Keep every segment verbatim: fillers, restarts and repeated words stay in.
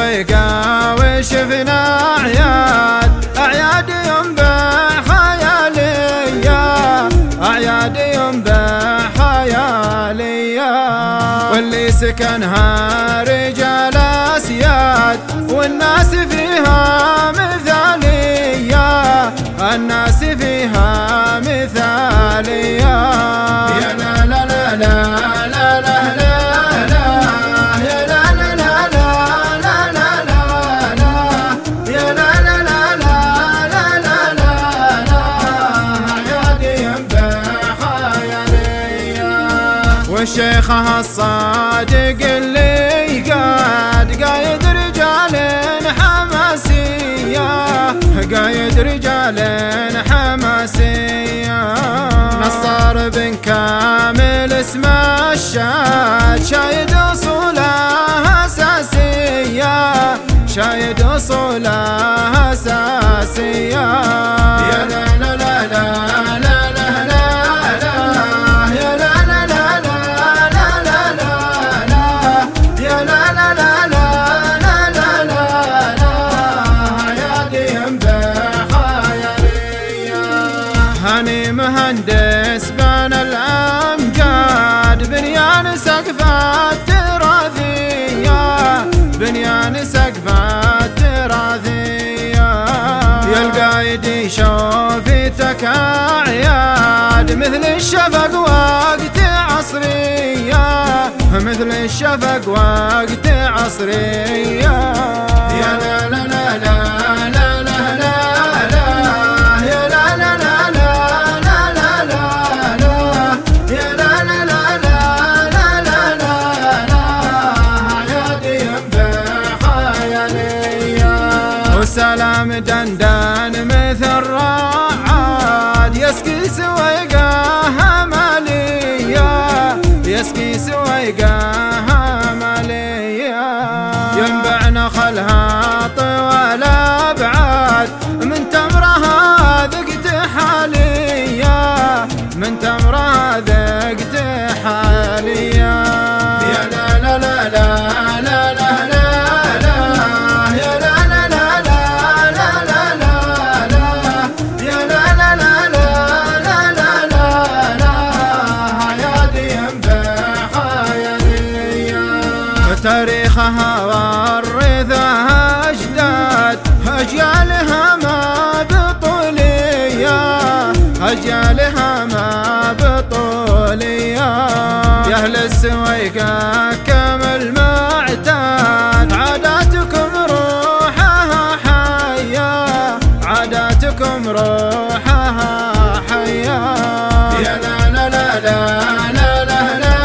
سويقة وشفنا أعياد أعياد ينبع خيالية أعياد ينبع خيالية واللي سكنها رجال أسياد والناس فيها مثالية الناس فيها مثالية يا لا لا لا لا لا لا لا والشيخة الصادق اللي قاد قايد رجال حماسية قايد رجال حماسية نصار بن كامل اسم الشاد شايد أصولها أساسية شايد أصولها أساسية يا لا لا لا لا لا هاني مهندس بنى الأمجاد بنيان سقفات تراثية بنيان سقفات تراثية يا القايد يشوفتك أعياد مثل الشفق وقت عصرية مثل الشفق وقت عصرية يا لا لا لا لا لا لا لا سلام دندان مثل رعاد يسقي سويقة مالية يسقي سويقة مالية ينبع نخلها طوال أبعاد من تمرها ذقت حالية من تمرها ذقت حالية يا لا لا لا لا لا لا لا تاريخها ورثها أجداد أجيالها ما بطولية أجيالها ما بطولية يا أهل السويقة كمل معتاد عاداتكم روحها حية عاداتكم روحها حية يا لا لا لا لا لا لا لا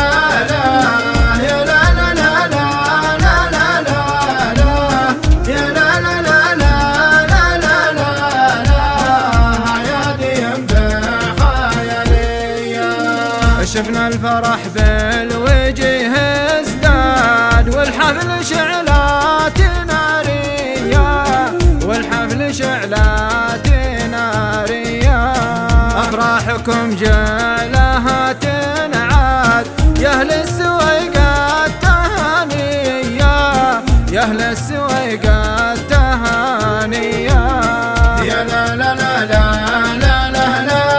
شفنا الفرح بالوجه ازداد والحفل شعلات نارية والحفل شعلات نارية أفراحكم جالها تنعاد يا أهل السويقة التهانية يا أهل السويقة التهانية يا لا لا لا لا لا لا لا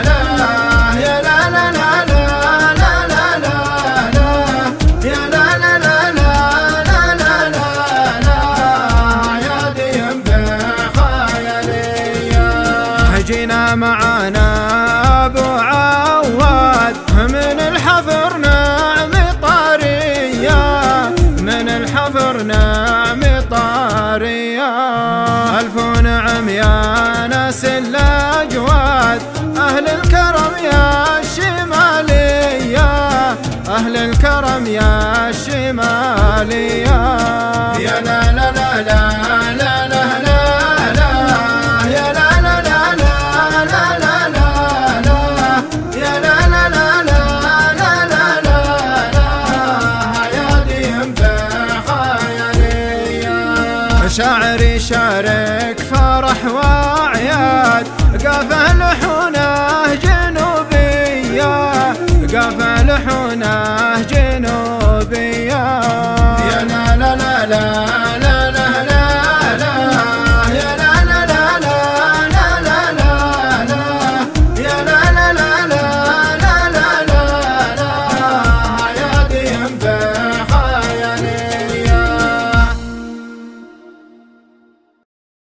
جينا معانا أبو عواد من الحفر نعم طارية من الحفر نعم طارية ألف نعم يا ناس الأجواد أهل الكرم يا الشمالية أهل الكرم يا الشمالية يا لا لا لا لا لا لا لا شاعري شارك فرح وأعياد قافى لحونه جنوبية قافى لحونه جنوبية يا لا لا لا لا